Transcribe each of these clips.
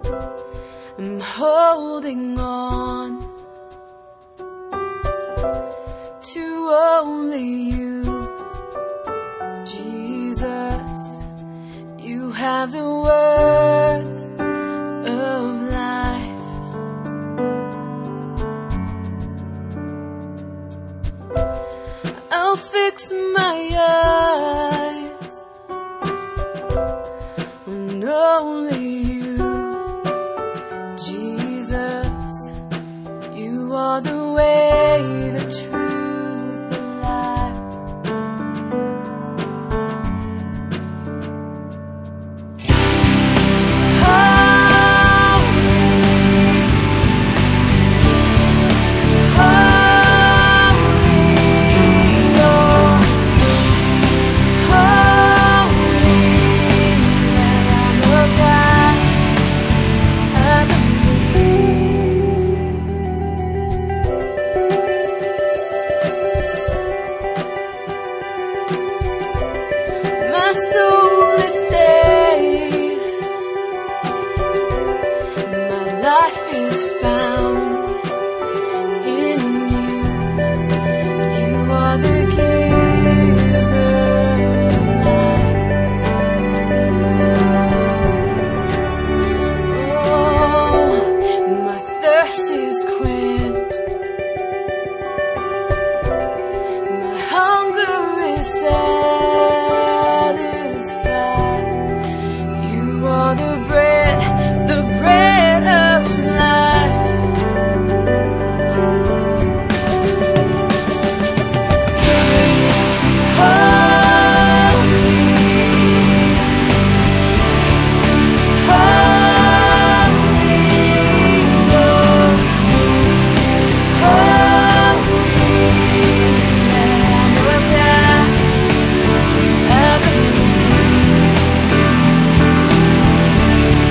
I'm holding on to only you, Jesus. You have the words of life. I'll fix my eyes on only you, Jesus. You are the way, the truth, the life. My soul is safe, my life is found in you. You are the giver of life. Oh, my thirst is quenched, my hunger is satisfied. You are the bread of life. Holy, holy Lord, holy Lamb of God, I believe.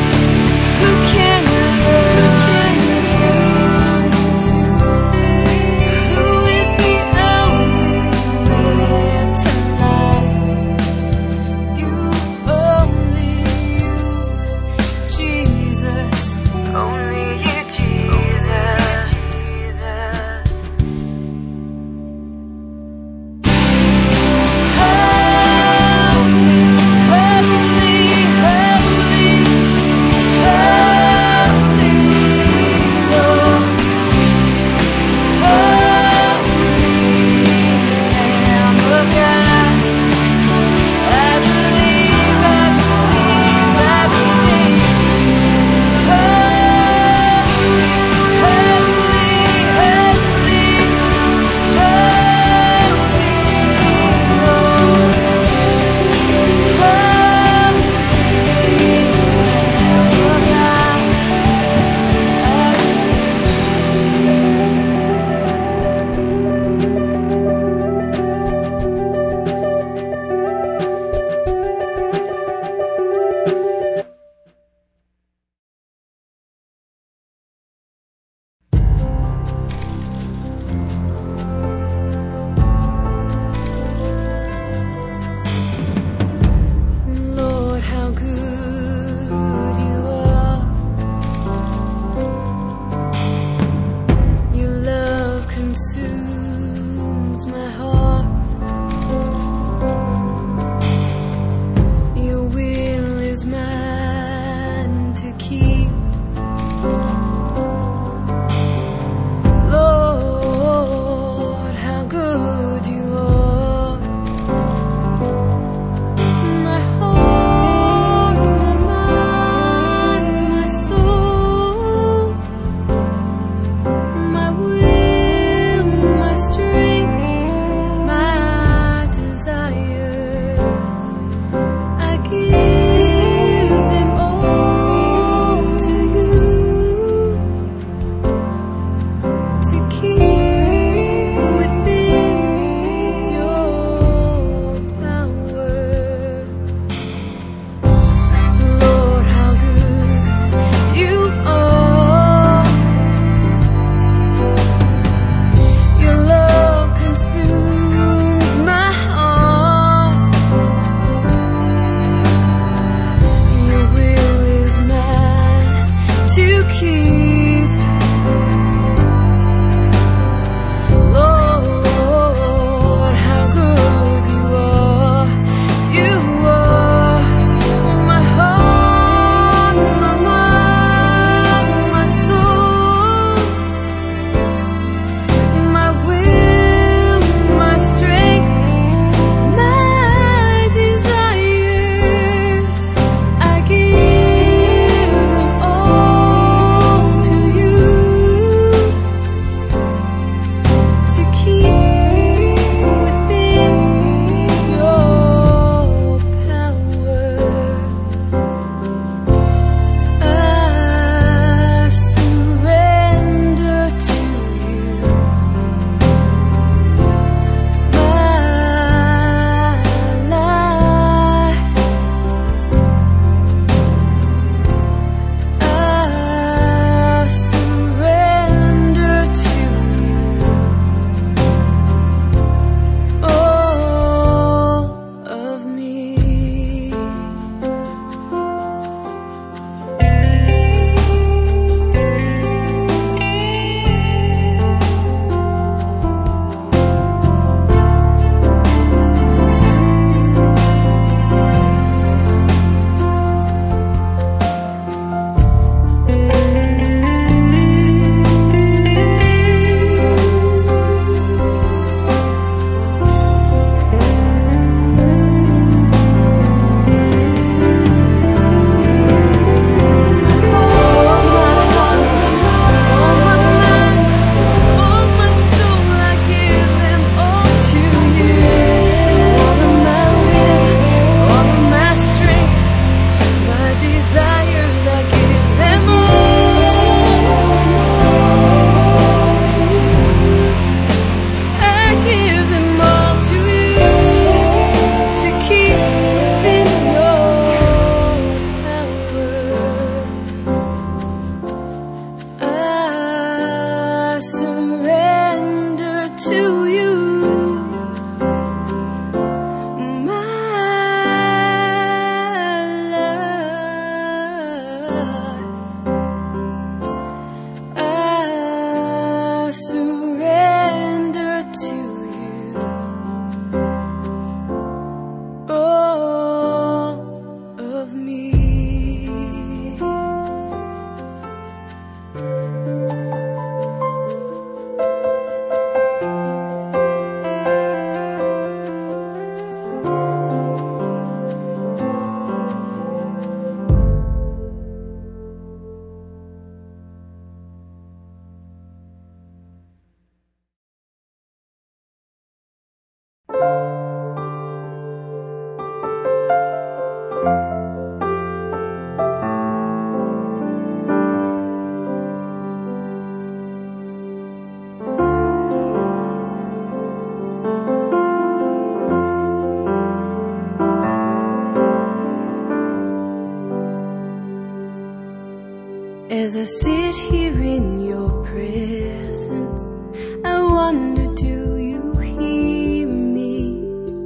As I sit here in your presence, I wonder, do you hear me?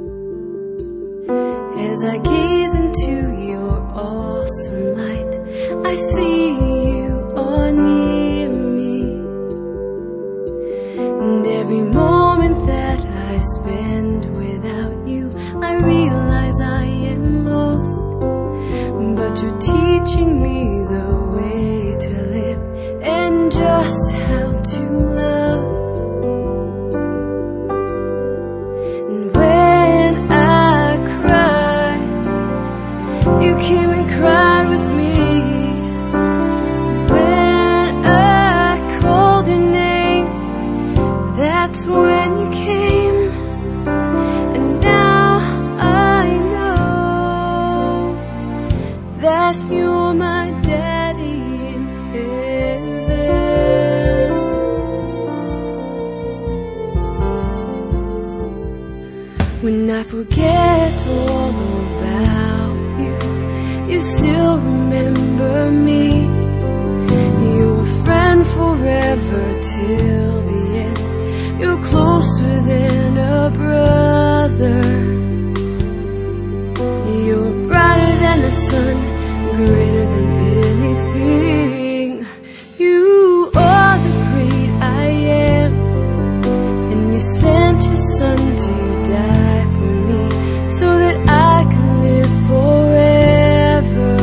As I gaze into your awesome light, I see you are near me. And every moment that I spend without you, I realize I am lost. But you're teaching me the way to live and just how to love. And when I cried, you came and cried with me. When I called your name, that's when you came. And now I know that you're my daddy in heaven. When I forget all about you, you still remember me. You're a friend forever till the end. You're closer than a brother. You're brighter than the sun, greater than anything. You are the great I am, and you sent your son to die for me so that I could live forever.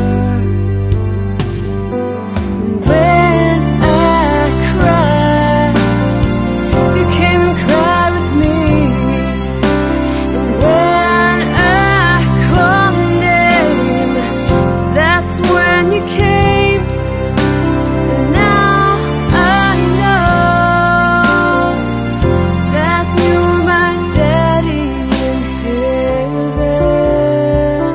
When I cried, you came and cried with me. And when I called your name, that's when you came. And now I know that you're my daddy in heaven.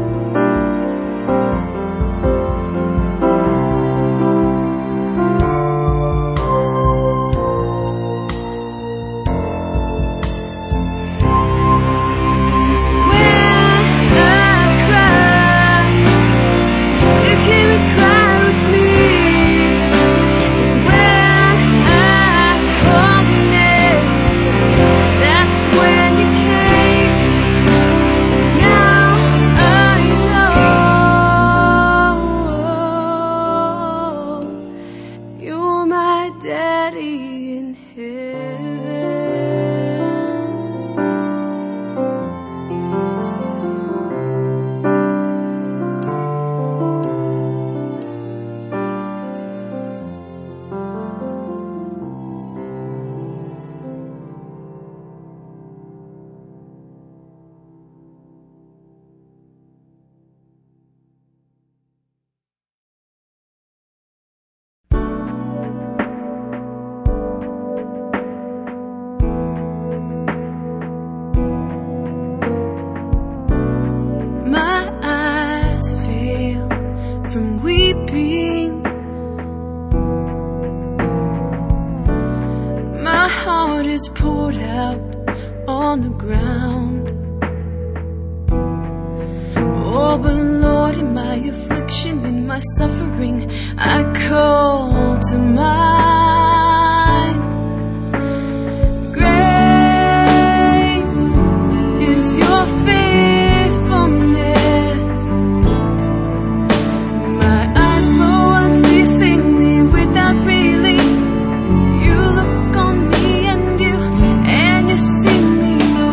When I cried, you came and cried with me. When I called your name, that's when you came. Now I know you're my daddy in heaven. My eyes fail from weeping. My heart is poured out on the ground. Oh, but Lord, in my affliction, in my suffering, I call to mind. Great is your faithfulness. My eyes flow unceasingly without railing. You look on me and you see me. Oh,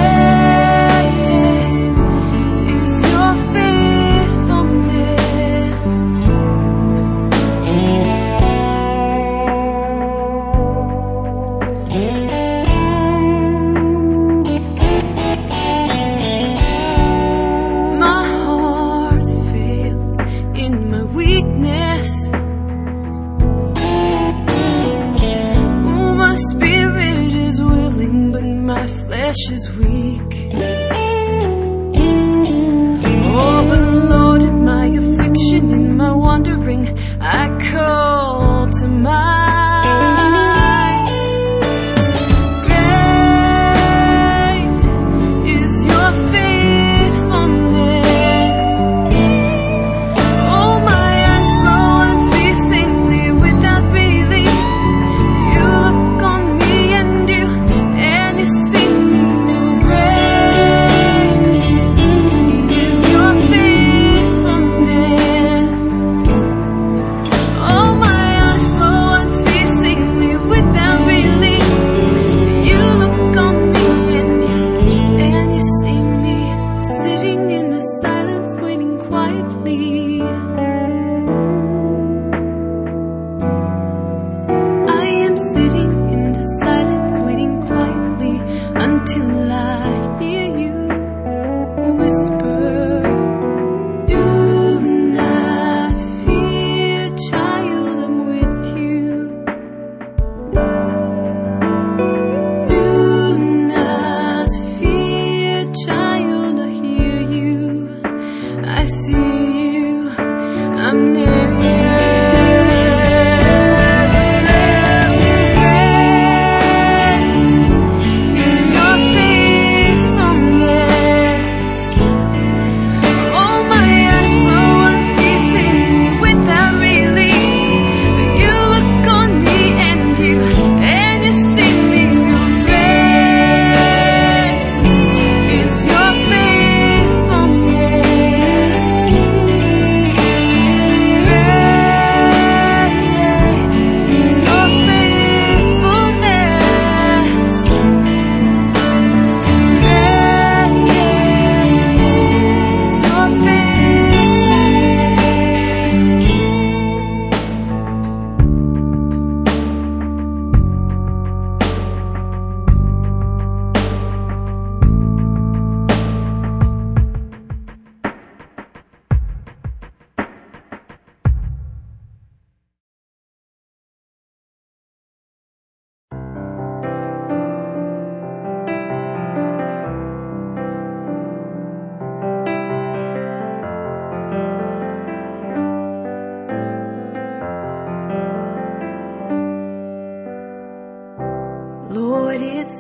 great is your faithfulness. My heart fails in my weakness. Oh, my spirit is willing, but my flesh is weak. Oh, but Lord, in my affliction, in my wandering, I call to mind. Great is your faithfulness. Oh, my eyes flow unceasingly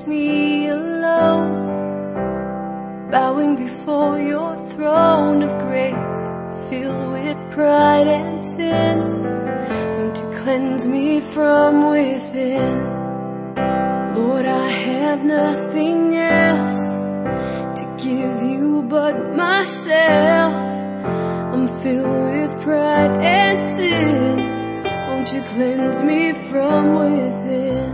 me alone, bowing before your throne of grace, filled with pride and sin. Won't you cleanse me from within? Lord, I have nothing else to give you but myself. I'm filled with pride and sin. Won't you cleanse me from within?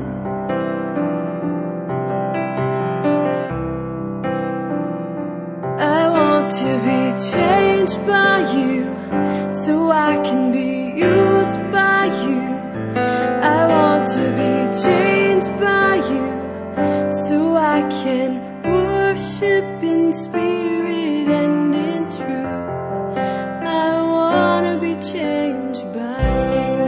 I want to be changed by you, so I can be used by you. I want to be changed by you, so I can worship in spirit and in truth. I want to be changed by you.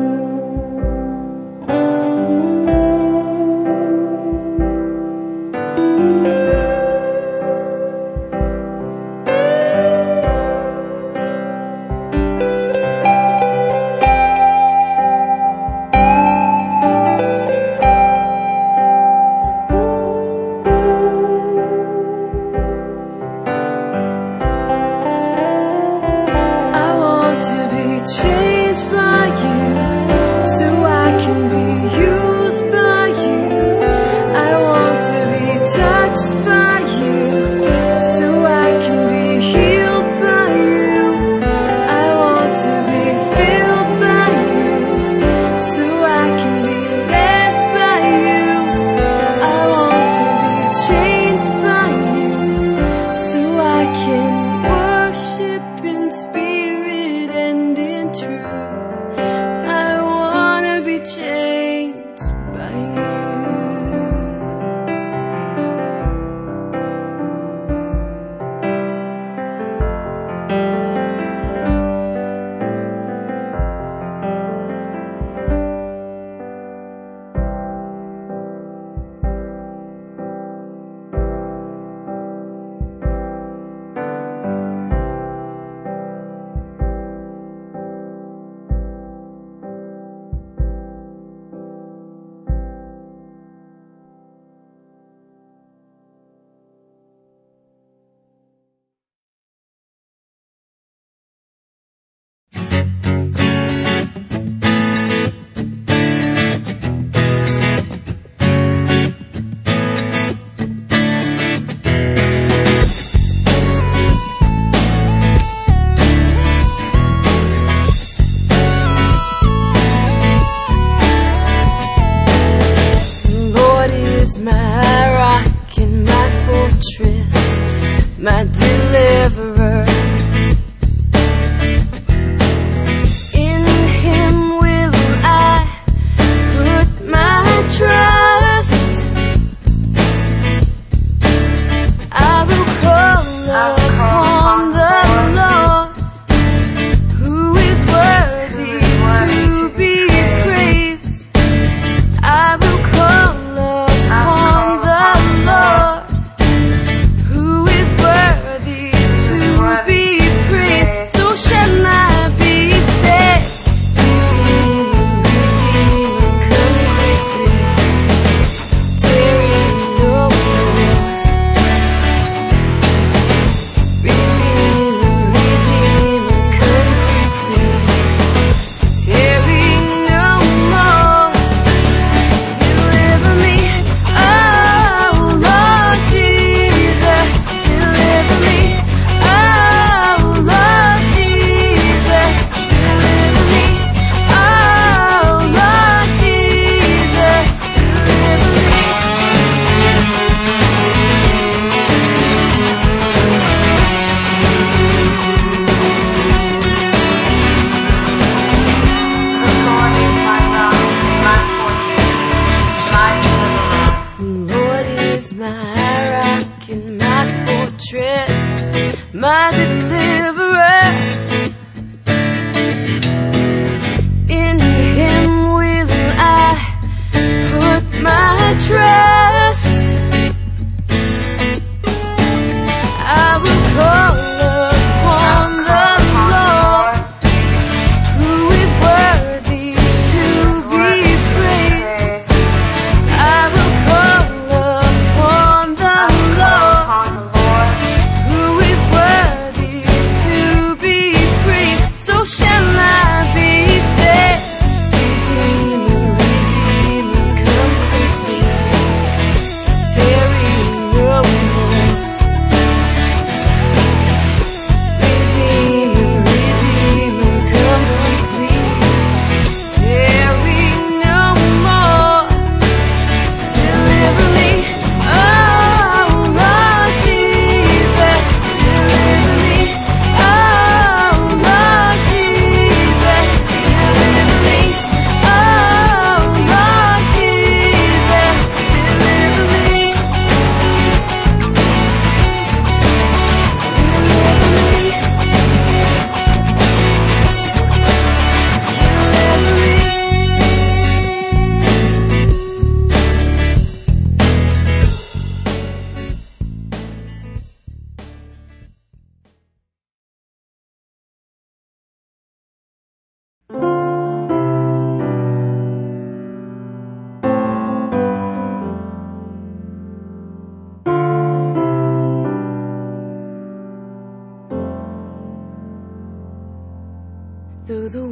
Changed by you, so I can be used by you. I want to be touched by you, so I can be healed by you. I want to be filled by you, so I can be led by you. I want to be changed by you, so I can worship in spirit and in truth. I wanna be changed by you. My rock and my fortress, my deliverer. In him will I put my trust. I will call upon the Lord, who is worthy to be praised. I will call upon the Lord, who is worthy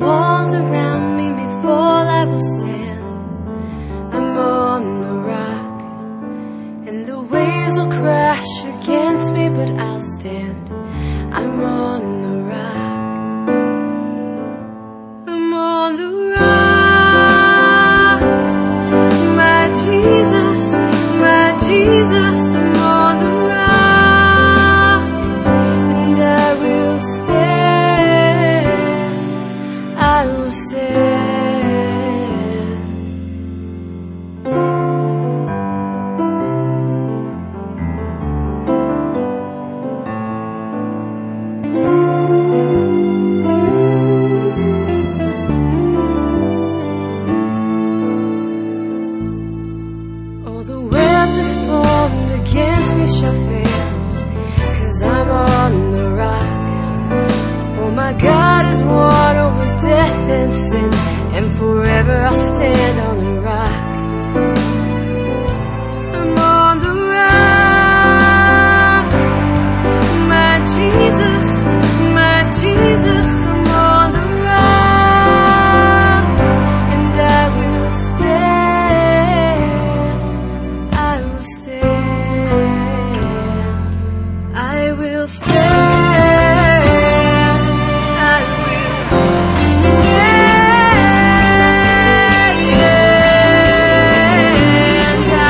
walls around me may fall, I will stand. I'm on the rock, and the waves will crash against me, but I'll stand. I'm on the rock. I'm on the rock. My Jesus, my Jesus, I'm on the rock, and I will stand. I will stand. All the weapons formed against me shall fail, 'cause I'm on the rock. For my God has won over death and sin, and forever I'll stand on the rock. I'm on the rock. My Jesus, I'm on the rock, and I will stand. I will stand. I will stand. I will stand. I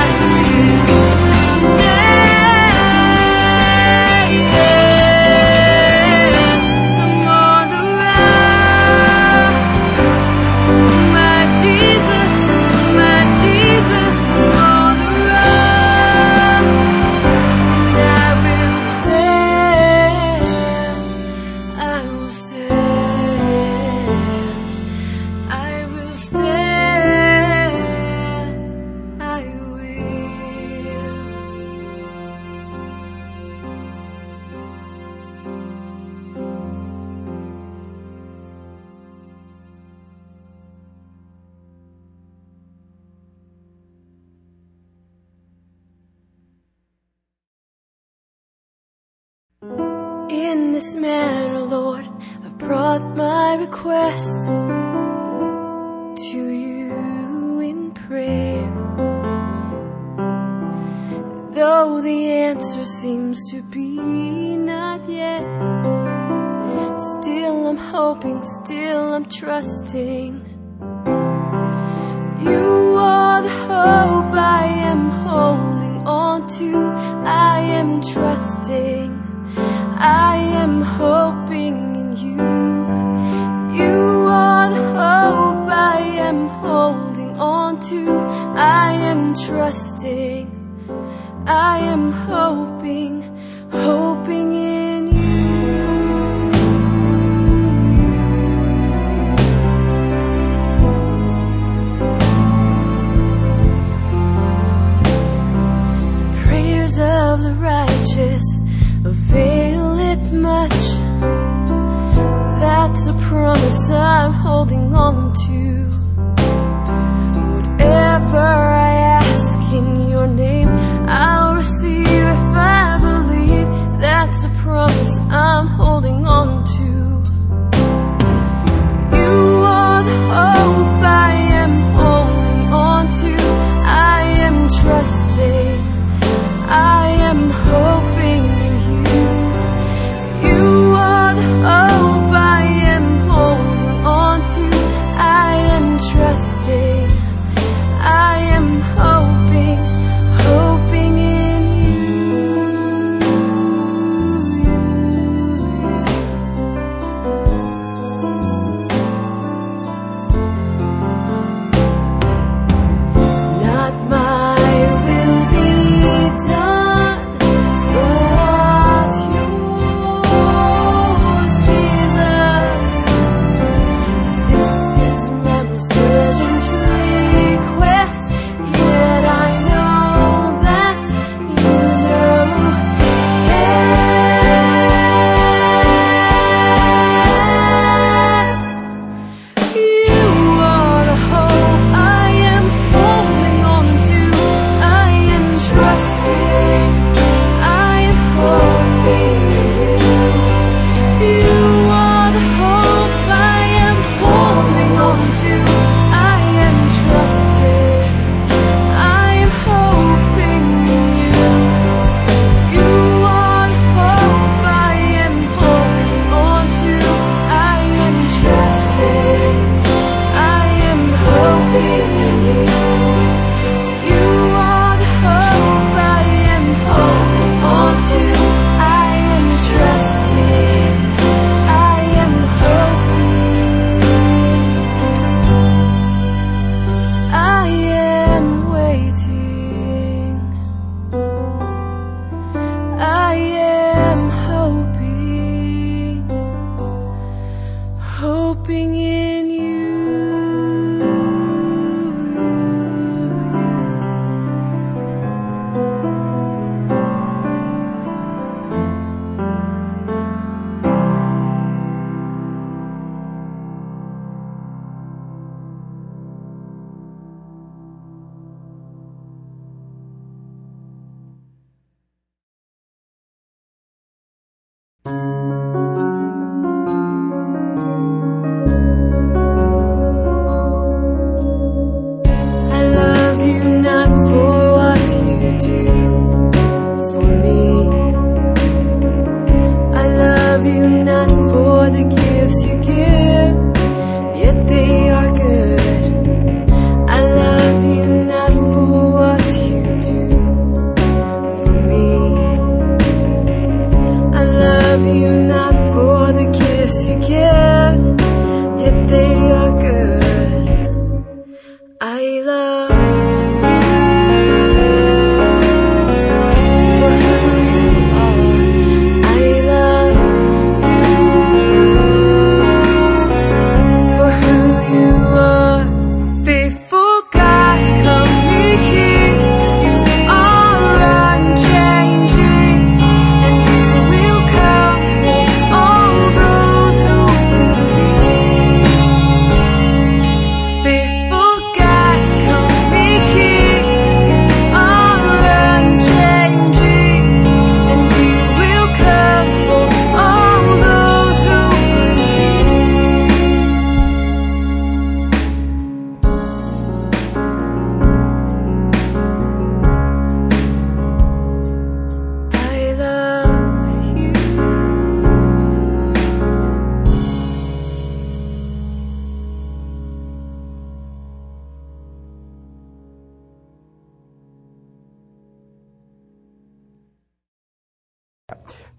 In this manner, Lord, I've brought my request to you in prayer. Though the answer seems to be not yet, still I'm hoping, still I'm trusting. You are the hope I am holding on to. I am trusting, I am hoping in you. You are the hope I am holding on to. I am trusting, I am hoping, hoping in you. The prayers of the righteous availeth much. That's a promise I'm holding on to. Whatever I ask in your name, I'll receive if I believe. That's a promise I'm holding on to. You are the hope I am holding on to. I am trusting, I am hoping in you. You are the hope I am holding on to. I am trusting, I am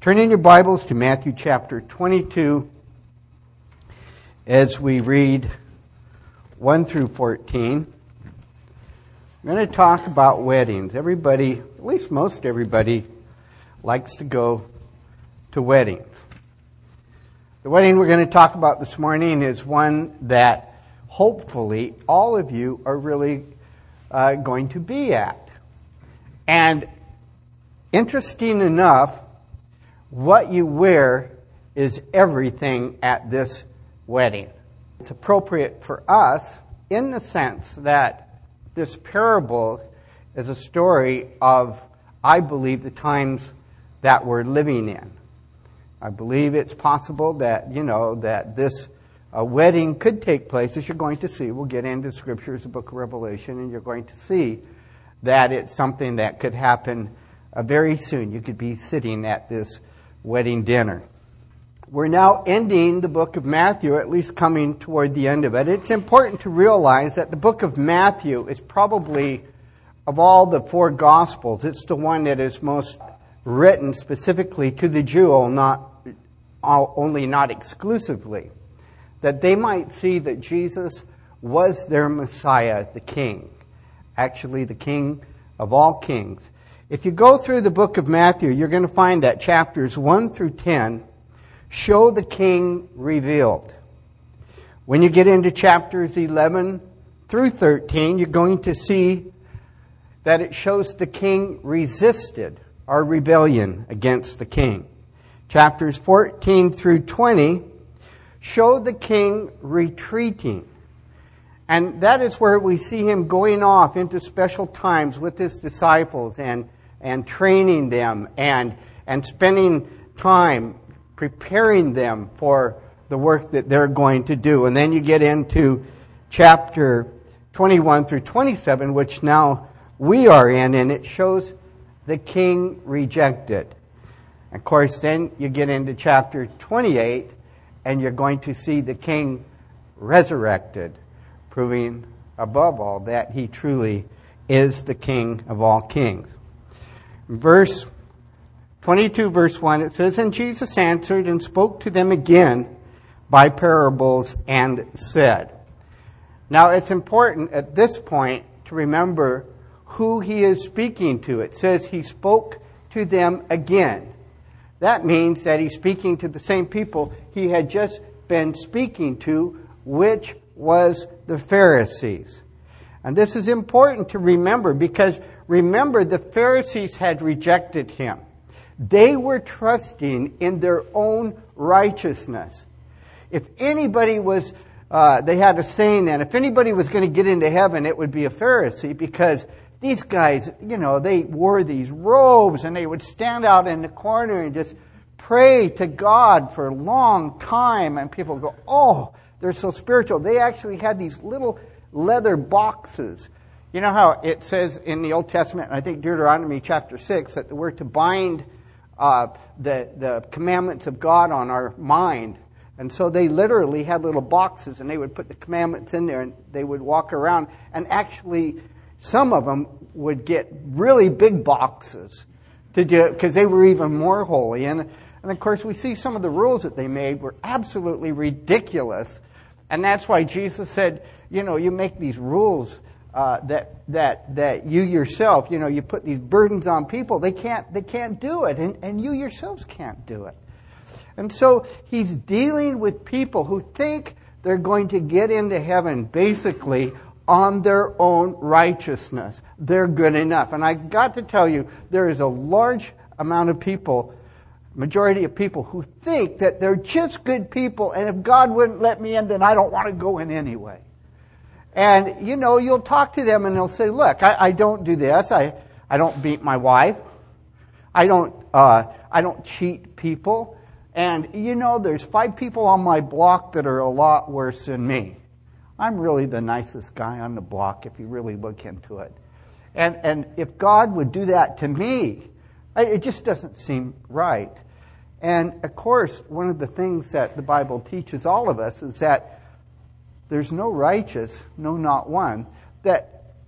Turn in your Bibles to Matthew chapter 22 as we read 1 through 14. I'm going to talk about weddings. Everybody, at least most everybody, likes to go to weddings. The wedding we're going to talk about this morning is one that hopefully all of you are really going to be at. And interesting enough, what you wear is everything at this wedding. It's appropriate for us in the sense that this parable is a story of, I believe, the times that we're living in. I believe it's possible that, that this wedding could take place, as you're going to see. We'll get into Scriptures, the book of Revelation, and you're going to see that it's something that could happen very soon. You could be sitting at this wedding dinner. We're now ending the book of Matthew, at least coming toward the end of it. It's important to realize that the book of Matthew is probably, of all the four Gospels, it's the one that is most written specifically to the Jew, only not exclusively, that they might see that Jesus was their Messiah, the King, actually the King of all kings. If you go through the book of Matthew, you're going to find that chapters 1 through 10 show the King revealed. When you get into chapters 11 through 13, you're going to see that it shows the King resisted our rebellion against the King. Chapters 14 through 20 show the King retreating. And that is where we see him going off into special times with his disciples and training them and spending time preparing them for the work that they're going to do. And then you get into chapter 21 through 27, which now we are in, and it shows the King rejected. Of course, then you get into chapter 28, and you're going to see the King resurrected, proving above all that he truly is the King of all kings. Verse 22, verse 1, it says, "And Jesus answered and spoke to them again by parables and said." Now, it's important at this point to remember who he is speaking to. It says he spoke to them again. That means that he's speaking to the same people he had just been speaking to, which was the Pharisees. And this is important to remember because, remember, the Pharisees had rejected him. They were trusting in their own righteousness. If anybody was, they had a saying then, if anybody was going to get into heaven, it would be a Pharisee, because these guys, they wore these robes and they would stand out in the corner and just pray to God for a long time. And people go, oh, they're so spiritual. They actually had these little leather boxes. You know how it says in the Old Testament, I think Deuteronomy chapter 6, that we're to bind the commandments of God on our mind. And so they literally had little boxes, and they would put the commandments in there, and they would walk around. And actually, some of them would get really big boxes to do it because they were even more holy. And of course, we see some of the rules that they made were absolutely ridiculous. And that's why Jesus said, you make these rules that you yourself, you put these burdens on people. They can't do it, and you yourselves can't do it. And so he's dealing with people who think they're going to get into heaven basically on their own righteousness. They're good enough. And I got to tell you, there is a large amount of people, majority of people, who think that they're just good people, and if God wouldn't let me in, then I don't want to go in anyway. And, you'll talk to them and they'll say, look, I don't do this. I don't beat my wife. I don't cheat people. And, there's 5 people on my block that are a lot worse than me. I'm really the nicest guy on the block if you really look into it. And if God would do that to me, it just doesn't seem right. And, of course, one of the things that the Bible teaches all of us is that there's no righteous, no, not one, that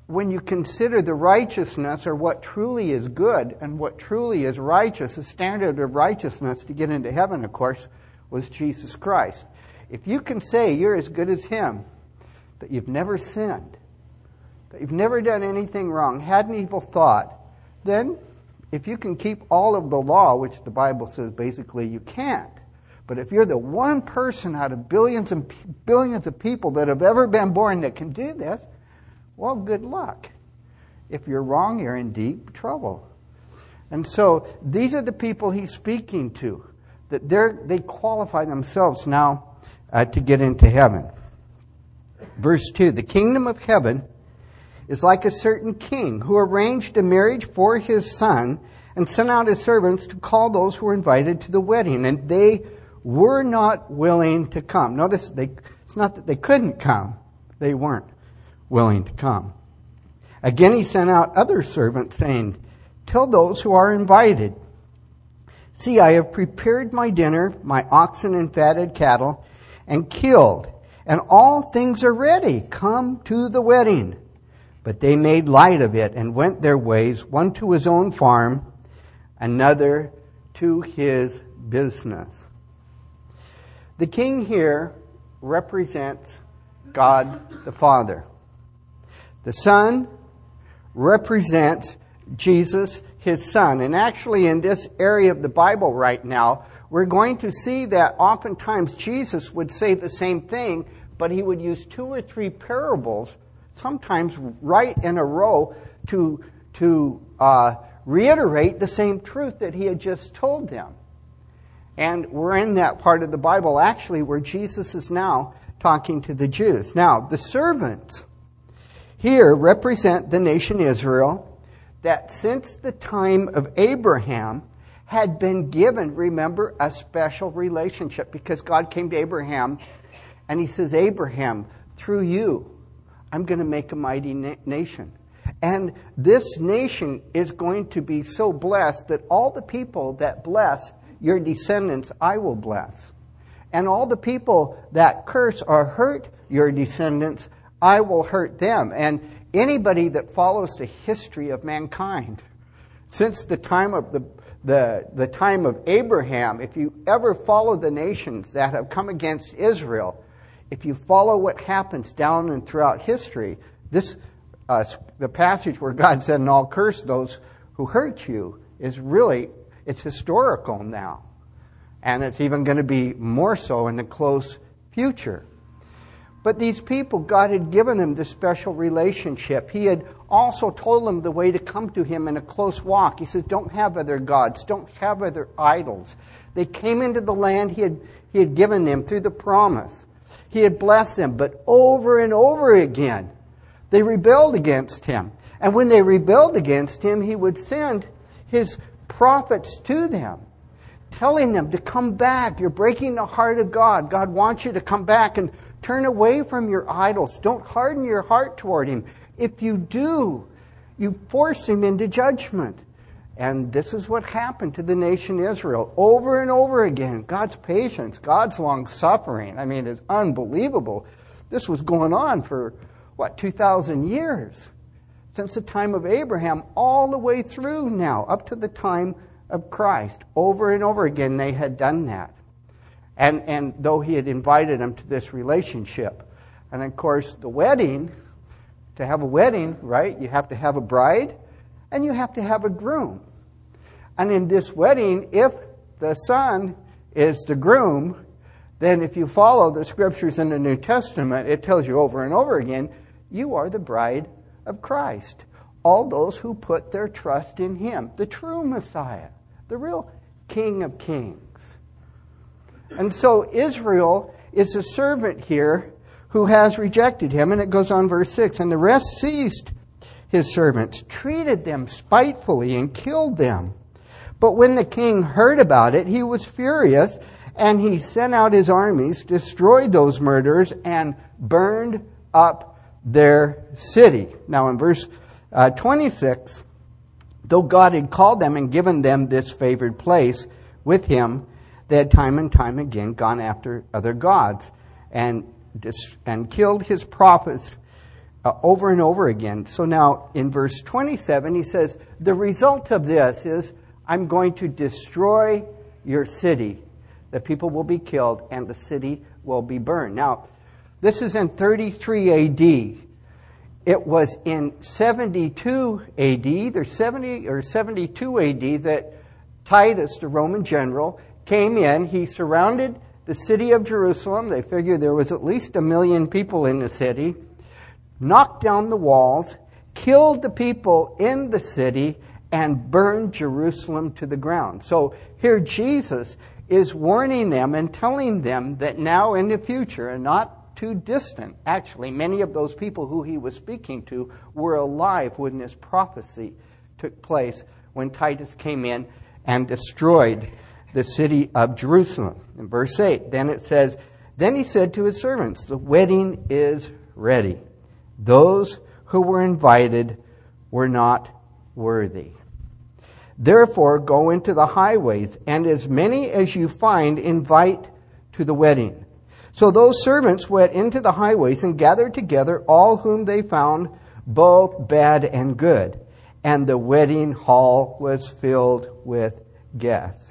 when you consider the righteousness, or what truly is good and what truly is righteous, the standard of righteousness to get into heaven, of course, was Jesus Christ. If you can say you're as good as Him, that you've never sinned, that you've never done anything wrong, had an evil thought, then if you can keep all of the law, which the Bible says basically you can't, but if you're the one person out of billions and billions of people that have ever been born that can do this, well, good luck. If you're wrong, you're in deep trouble. And so these are the people he's speaking to, that they qualify themselves now to get into heaven. Verse 2, the kingdom of heaven is like a certain king who arranged a marriage for his son and sent out his servants to call those who were invited to the wedding. And they were not willing to come. Notice, it's not that they couldn't come. They weren't willing to come. Again, he sent out other servants, saying, tell those who are invited, see, I have prepared my dinner, my oxen and fatted cattle, and killed, and all things are ready. Come to the wedding. But they made light of it and went their ways, one to his own farm, another to his business. The king here represents God the Father. The Son represents Jesus, his Son. And actually in this area of the Bible right now, we're going to see that oftentimes Jesus would say the same thing, but he would use 2 or 3 parables, sometimes right in a row, to reiterate the same truth that he had just told them. And we're in that part of the Bible, actually, where Jesus is now talking to the Jews. Now, the servants here represent the nation Israel that since the time of Abraham had been given, remember, a special relationship, because God came to Abraham and he says, Abraham, through you, I'm going to make a mighty nation. And this nation is going to be so blessed that all the people that bless your descendants, I will bless. And all the people that curse or hurt your descendants, I will hurt them. And anybody that follows the history of mankind, since the time of the time of Abraham, if you ever follow the nations that have come against Israel, if you follow what happens down and throughout history, this the passage where God said, and I'll curse those who hurt you, is really, it's historical now. And it's even going to be more so in the close future. But these people, God had given them this special relationship. He had also told them the way to come to Him in a close walk. He says, don't have other gods. Don't have other idols. They came into the land He had given them through the promise. He had blessed them. But over and over again, they rebelled against Him. And when they rebelled against Him, He would send His prophets to them, telling them to come back. You're breaking the heart of God. God wants you to come back and turn away from your idols. Don't harden your heart toward Him. If you do, you force Him into judgment. And this is what happened to the nation Israel over and over again. God's patience, God's long suffering. I mean, it's unbelievable. This was going on for, 2,000 years? Since the time of Abraham all the way through now, up to the time of Christ. Over and over again they had done that. And though He had invited them to this relationship. And of course, the wedding, to have a wedding, right, you have to have a bride and you have to have a groom. And in this wedding, if the son is the groom, then if you follow the scriptures in the New Testament, it tells you over and over again, you are the bride of Christ. All those who put their trust in Him, the true Messiah, the real King of Kings. And so Israel is a servant here who has rejected Him. And it goes on verse 6. And the rest seized His servants, treated them spitefully, and killed them. But when the king heard about it, he was furious, and he sent out his armies, destroyed those murderers, and burned up their city. Now in verse 26, though God had called them and given them this favored place with Him, they had time and time again gone after other gods and killed His prophets over and over again. So now in verse 27, he says, the result of this is, I'm going to destroy your city. The people will be killed and the city will be burned. Now, this is in 33 AD. It was in 72 AD, either 70 or 72 AD, that Titus, the Roman general, came in. He surrounded the city of Jerusalem. They figured there was at least 1 million people in the city. Knocked down the walls, killed the people in the city, and burned Jerusalem to the ground. So here Jesus is warning them and telling them that now in the future, and not too distant, actually, many of those people who he was speaking to were alive when this prophecy took place, when Titus came in and destroyed the city of Jerusalem. In verse 8, then it says, then he said to his servants, the wedding is ready. Those who were invited were not worthy. Therefore, go into the highways, and as many as you find, invite to the wedding. So those servants went into the highways and gathered together all whom they found, both bad and good. And the wedding hall was filled with guests.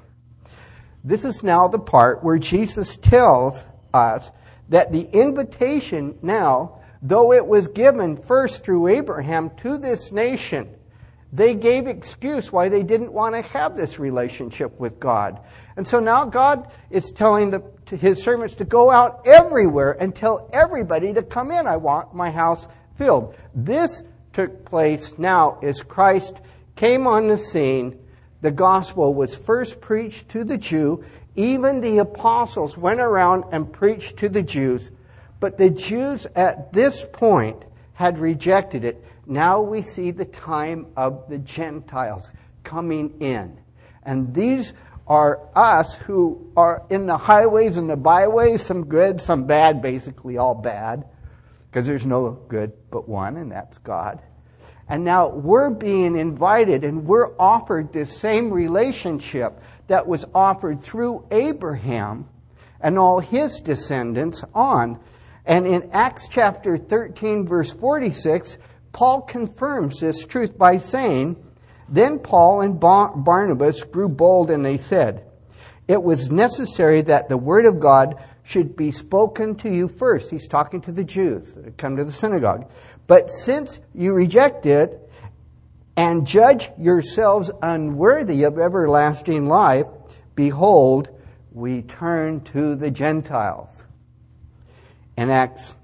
This is now the part where Jesus tells us that the invitation now, though it was given first through Abraham to this nation, they gave excuse why they didn't want to have this relationship with God. And so now God is telling his servants to go out everywhere and tell everybody to come in. I want my house filled. This took place now as Christ came on the scene. The gospel was first preached to the Jew. Even the apostles went around and preached to the Jews. But the Jews at this point had rejected it. Now we see the time of the Gentiles coming in. And these are us who are in the highways and the byways, some good, some bad, basically all bad, because there's no good but one, and that's God. And now we're being invited and we're offered this same relationship that was offered through Abraham and all his descendants on. And in Acts chapter 13, verse 46, Paul confirms this truth by saying, then Paul and Barnabas grew bold and they said, it was necessary that the word of God should be spoken to you first. He's talking to the Jews that had come to the synagogue. But since you reject it and judge yourselves unworthy of everlasting life, behold, we turn to the Gentiles. In Acts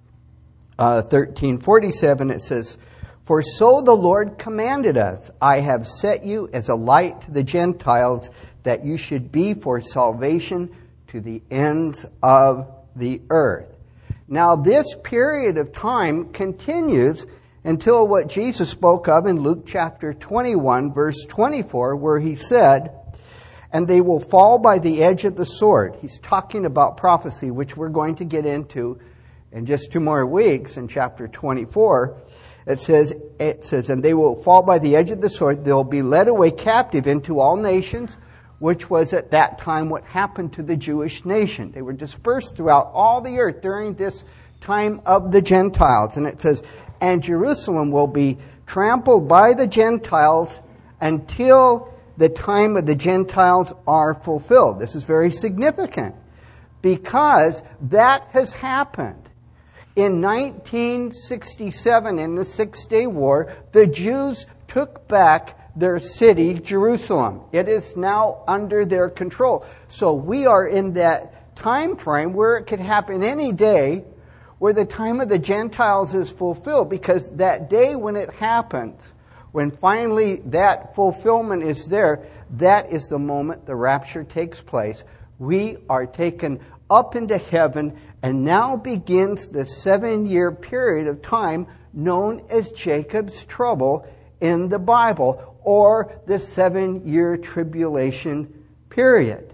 13:47 it says, for so the Lord commanded us, I have set you as a light to the Gentiles, that you should be for salvation to the ends of the earth. Now this period of time continues until what Jesus spoke of in Luke chapter 21, verse 24, where he said, and they will fall by the edge of the sword. He's talking about prophecy, which we're going to get into in just 2 more weeks in chapter 24. It says, and they will fall by the edge of the sword. They'll be led away captive into all nations, which was at that time what happened to the Jewish nation. They were dispersed throughout all the earth during this time of the Gentiles. And it says, and Jerusalem will be trampled by the Gentiles until the time of the Gentiles are fulfilled. This is very significant because that has happened. In 1967, in the Six-Day War, the Jews took back their city, Jerusalem. It is now under their control. So we are in that time frame where it could happen any day, where the time of the Gentiles is fulfilled, because that day when it happens, when finally that fulfillment is there, that is the moment the rapture takes place. We are taken up into heaven, and now begins the 7-year period of time known as Jacob's trouble in the Bible, or the 7-year tribulation period.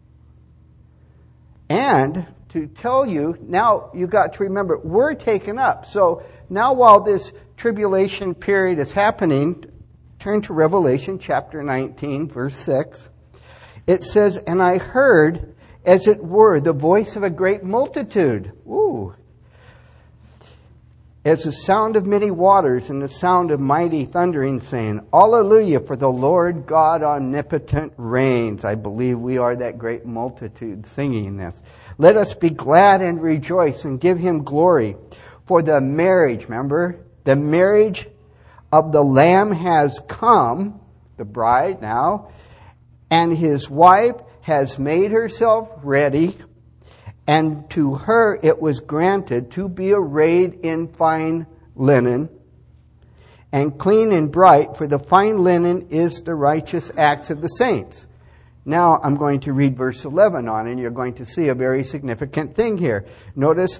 And to tell you, now you've got to remember, we're taken up. So now while this tribulation period is happening, turn to Revelation chapter 19, verse 6. It says, and I heard, as it were, the voice of a great multitude. Ooh. as the sound of many waters and the sound of mighty thundering, saying, Alleluia, for the Lord God omnipotent reigns. I believe we are that great multitude singing this. Let us be glad and rejoice and give him glory. For the marriage, remember, the marriage of the Lamb has come, the bride now, and his wife has made herself ready, and to her it was granted to be arrayed in fine linen, and clean and bright, for the fine linen is the righteous acts of the saints. Now I'm going to read verse 11 on, and you're going to see a very significant thing here. Notice,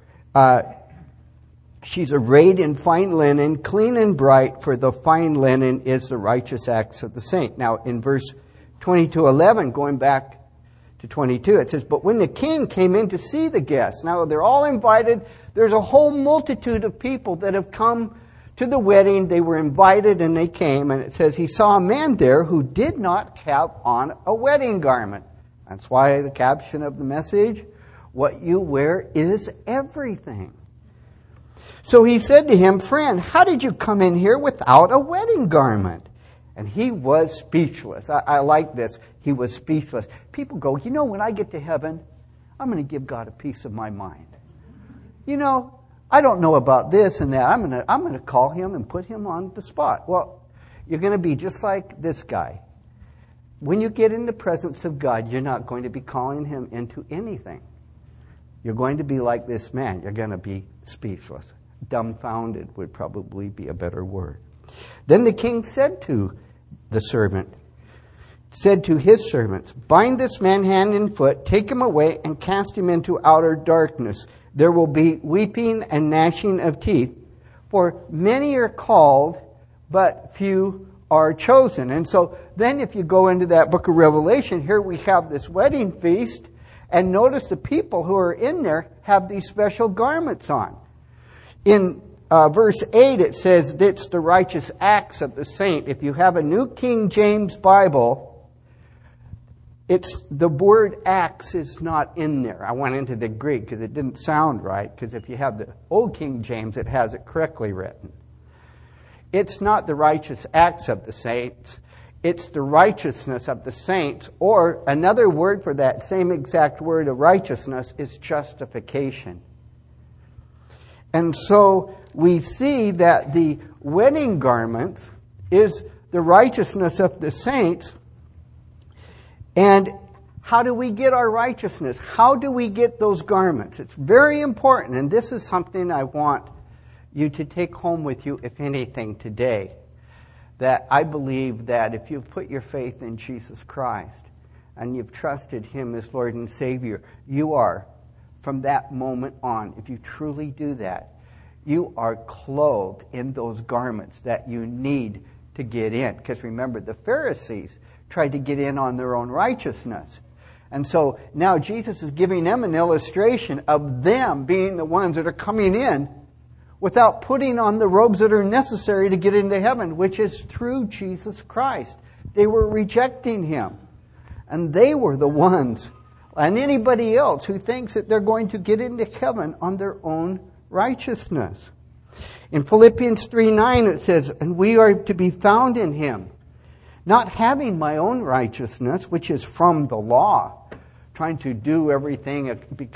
she's arrayed in fine linen, clean and bright, for the fine linen is the righteous acts of the saint. Now in verse 22:11, going back to 22, it says, but when the king came in to see the guests, now they're all invited. There's a whole multitude of people that have come to the wedding. They were invited and they came, and it says he saw a man there who did not have on a wedding garment. That's why the caption of the message, what you wear is everything. So he said to him, friend, how did you come in here without a wedding garment? And he was speechless. I like this. He was speechless. People go, when I get to heaven, I'm going to give God a piece of my mind. I don't know about this and that. I'm going to call him and put him on the spot. Well, you're going to be just like this guy. When you get in the presence of God, you're not going to be calling him into anything. You're going to be like this man. You're going to be speechless. Dumbfounded would probably be a better word. Then the king said to his servants, bind this man hand and foot, take him away, and cast him into outer darkness. There will be weeping and gnashing of teeth, for many are called, but few are chosen. And so then if you go into that book of Revelation, here we have this wedding feast, and notice the people who are in there have these special garments on. In verse 8, it says, it's the righteous acts of the saint. If you have a New King James Bible, it's the word acts is not in there. I went into the Greek because it didn't sound right, because if you have the Old King James, it has it correctly written. It's not the righteous acts of the saints. It's the righteousness of the saints, or another word for that same exact word of righteousness is justification. And so we see that the wedding garments is the righteousness of the saints. And how do we get our righteousness? How do we get those garments? It's very important, and this is something I want you to take home with you, if anything, today. That I believe that if you've put your faith in Jesus Christ and you've trusted him as Lord and Savior, you are, from that moment on, if you truly do that, you are clothed in those garments that you need to get in. Because remember, the Pharisees tried to get in on their own righteousness. And so now Jesus is giving them an illustration of them being the ones that are coming in without putting on the robes that are necessary to get into heaven, which is through Jesus Christ. They were rejecting him. And they were the ones, and anybody else who thinks that they're going to get into heaven on their own righteousness. In Philippians 3:9 it says, and we are to be found in him, not having my own righteousness, which is from the law, trying to do everything,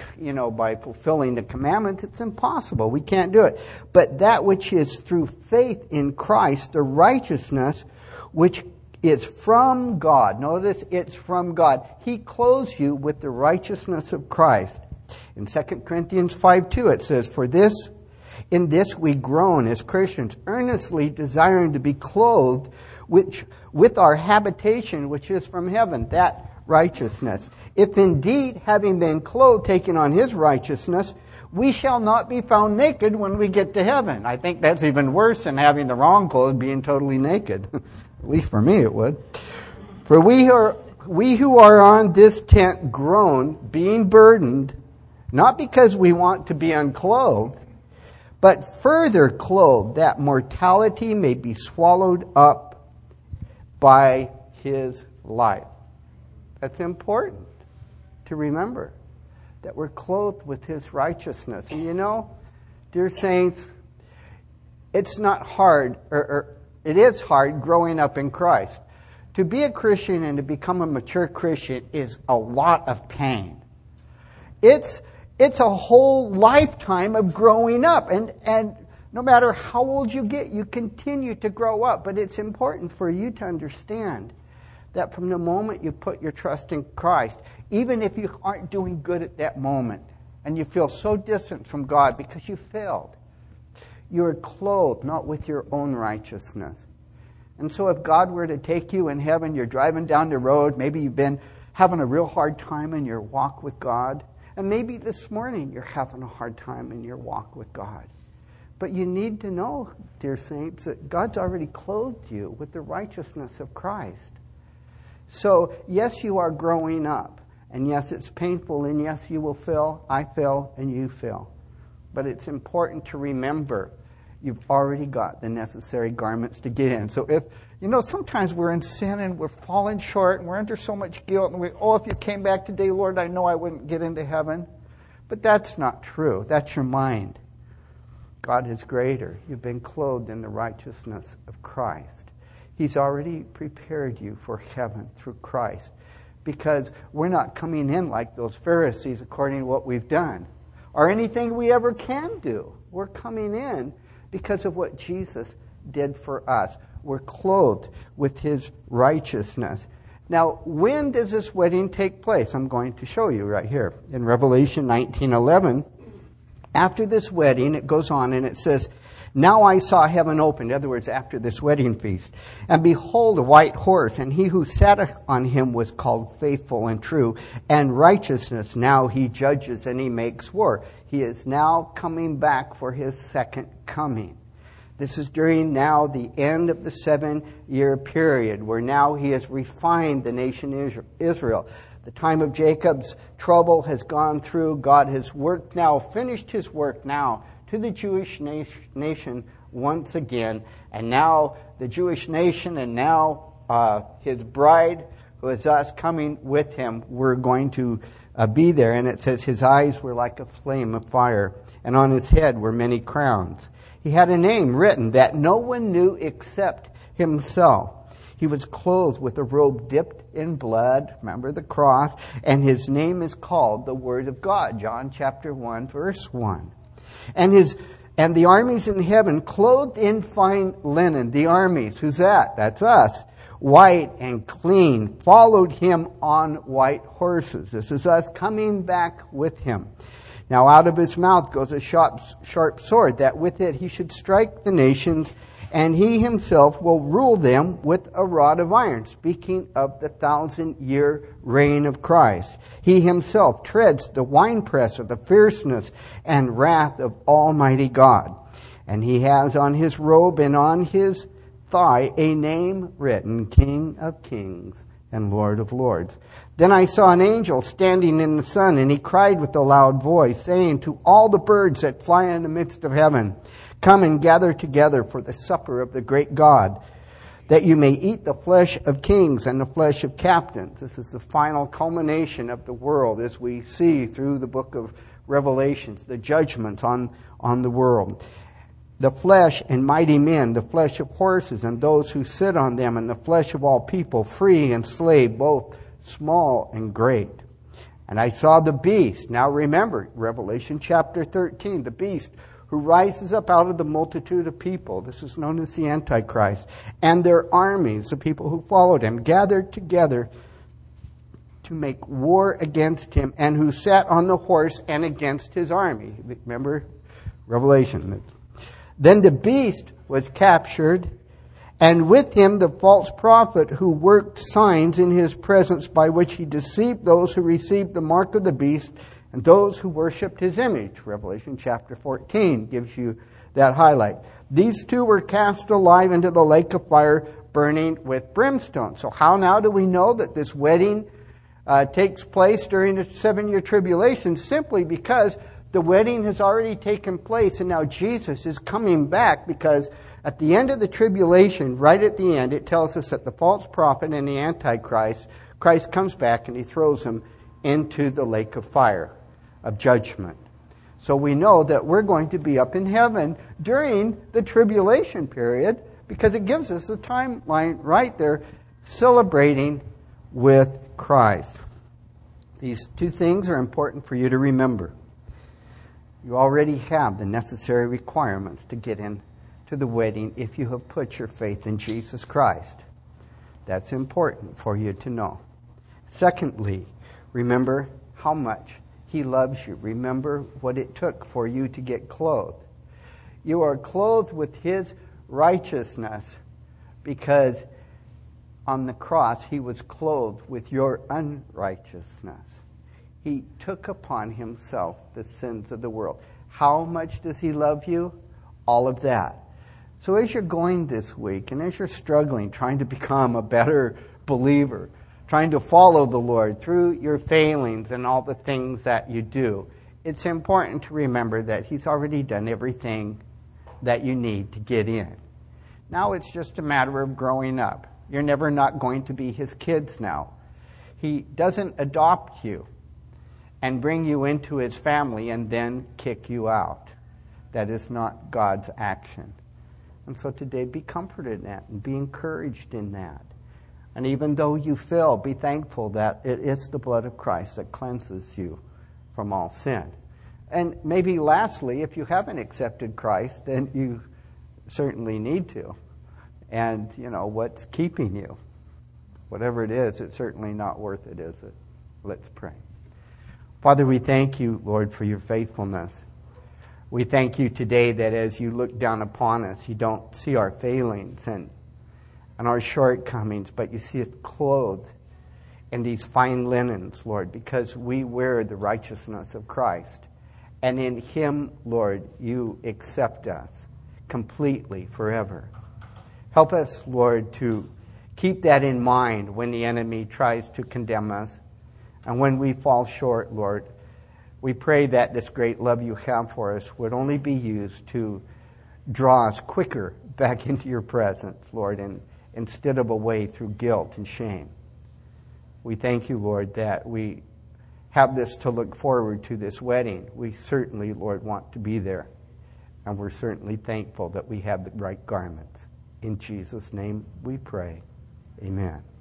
by fulfilling the commandments. It's impossible. We can't do it. But that which is through faith in Christ, the righteousness which is from God. Notice it's from God. He clothes you with the righteousness of Christ. In 2 Corinthians 5:2 it says, in this we groan as Christians, earnestly desiring to be clothed with our habitation which is from heaven, that righteousness. If indeed, having been clothed, taking on his righteousness, we shall not be found naked when we get to heaven. I think that's even worse than having the wrong clothes, being totally naked. At least for me it would. For we who are on this tent groan, being burdened, not because we want to be unclothed, but further clothed, that mortality may be swallowed up by his life. That's important to remember, that we're clothed with his righteousness. And dear saints, it's not hard, or it is hard growing up in Christ. To be a Christian and to become a mature Christian is a lot of pain. It's a whole lifetime of growing up. And no matter how old you get, you continue to grow up. But it's important for you to understand that from the moment you put your trust in Christ, even if you aren't doing good at that moment, and you feel so distant from God because you failed, you are clothed not with your own righteousness. And so if God were to take you in heaven, you're driving down the road, maybe you've been having a real hard time in your walk with God, and maybe this morning you're having a hard time in your walk with God. But you need to know, dear saints, that God's already clothed you with the righteousness of Christ. So, yes, you are growing up, and yes, it's painful, and yes, you will fail, I fail, and you fail. But it's important to remember you've already got the necessary garments to get in. So if, sometimes we're in sin and we're falling short and we're under so much guilt and if you came back today, Lord, I know I wouldn't get into heaven. But that's not true. That's your mind. God is greater. You've been clothed in the righteousness of Christ. He's already prepared you for heaven through Christ, because we're not coming in like those Pharisees according to what we've done or anything we ever can do. We're coming in because of what Jesus did for us. We're clothed with His righteousness. Now, when does this wedding take place? I'm going to show you right here. In Revelation 19:11, after this wedding, it goes on and it says, "Now I saw heaven opened," in other words, after this wedding feast, "and behold, a white horse, and he who sat on him was called Faithful and True, and Righteousness. Now he judges and he makes war." He is now coming back for His second coming. This is during now the end of the 7-year period, where now He has refined the nation Israel. The time of Jacob's trouble has gone through. God has finished His work now to the Jewish nation once again. And now the Jewish nation and now His bride, who is us, coming with Him, we're going to be there. And it says His eyes were like a flame of fire, and on His head were many crowns. He had a name written that no one knew except Himself. He was clothed with a robe dipped in blood, remember the cross, and His name is called the Word of God, John chapter 1, verse 1. And the armies in heaven, clothed in fine linen, the armies, who's that? That's us, white and clean, followed Him on white horses. This is us coming back with Him. Now out of His mouth goes a sharp sword, that with it He should strike the nations, and He Himself will rule them with a rod of iron. Speaking of the 1,000-year reign of Christ. He Himself treads the winepress of the fierceness and wrath of Almighty God. And He has on His robe and on His thigh a name written, King of Kings and Lord of Lords. Then I saw an angel standing in the sun, and he cried with a loud voice, saying to all the birds that fly in the midst of heaven, "Come and gather together for the supper of the great God, that you may eat the flesh of kings and the flesh of captains." This is the final culmination of the world as we see through the book of Revelations, the judgments on the world. "The flesh and mighty men, the flesh of horses and those who sit on them, and the flesh of all people, free and slave, both small and great. And I saw the beast." Now remember, Revelation chapter 13, the beast who rises up out of the multitude of people. This is known as the Antichrist. "And their armies," the people who followed him, "gathered together to make war against him, and who sat on the horse and against his army." Remember Revelation. "Then the beast was captured, and with him the false prophet who worked signs in his presence, by which he deceived those who received the mark of the beast and those who worshipped his image." Revelation chapter 14 gives you that highlight. "These two were cast alive into the lake of fire, burning with brimstone." So how now do we know that this wedding takes place during the 7-year tribulation? Simply because the wedding has already taken place, and now Jesus is coming back, because at the end of the tribulation, right at the end, it tells us that the false prophet and the Antichrist, Christ comes back and He throws them into the lake of fire, of judgment. So we know that we're going to be up in heaven during the tribulation period because it gives us a timeline right there celebrating with Christ. These two things are important for you to remember. You already have the necessary requirements to get into the wedding if you have put your faith in Jesus Christ. That's important for you to know. Secondly, remember how much He loves you. Remember what it took for you to get clothed. You are clothed with His righteousness because on the cross He was clothed with your unrighteousness. He took upon Himself the sins of the world. How much does He love you? All of that. So as you're going this week and as you're struggling, trying to become a better believer, trying to follow the Lord through your failings and all the things that you do, it's important to remember that He's already done everything that you need to get in. Now it's just a matter of growing up. You're never not going to be His kids now. He doesn't adopt you and bring you into His family and then kick you out. That is not God's action. And so today, be comforted in that and be encouraged in that. And even though you fail, be thankful that it is the blood of Christ that cleanses you from all sin. And maybe lastly, if you haven't accepted Christ, then you certainly need to. And, what's keeping you? Whatever it is, it's certainly not worth it, is it? Let's pray. Father, we thank you, Lord, for your faithfulness. We thank you today that as you look down upon us, you don't see our failings and our shortcomings, but you see us clothed in these fine linens, Lord, because we wear the righteousness of Christ. And in Him, Lord, you accept us completely forever. Help us, Lord, to keep that in mind when the enemy tries to condemn us and when we fall short, Lord. We pray that this great love you have for us would only be used to draw us quicker back into your presence, Lord, and instead of away through guilt and shame. We thank you, Lord, that we have this to look forward to, this wedding. We certainly, Lord, want to be there. And we're certainly thankful that we have the right garments. In Jesus' name we pray. Amen.